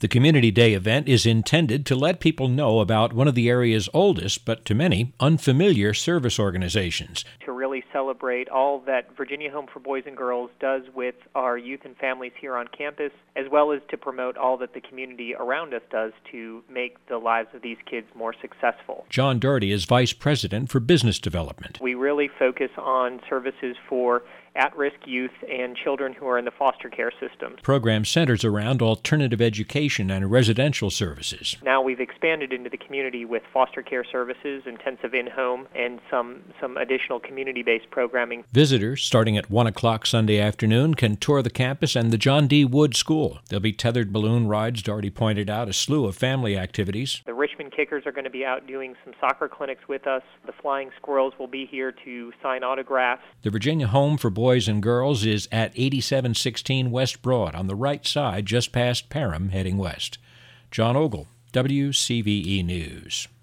The Community Day event is intended to let people know about one of the area's oldest, but to many, unfamiliar service organizations. To really celebrate all that Virginia Home for Boys and Girls does with our youth and families here on campus, as well as to promote all that the community around us does to make the lives of these kids more successful. John Doherty is Vice President for Business Development. We really focus on services for at-risk youth and children who are in the foster care system. Program centers around alternative education and residential services. Now we've expanded into the community with foster care services, intensive in-home, and some additional community-based programming. Visitors, starting at 1 o'clock Sunday afternoon, can tour the campus and the John D. Wood School. There'll be tethered balloon rides, Doherty pointed out, a slew of family activities. The Richmond Kickers are going to be out doing some soccer clinics with us. The Flying Squirrels will be here to sign autographs. The Virginia Home for Boys and Girls is at 8716 West Broad, on the right side, just past Parham, heading west. John Ogle, WCVE News.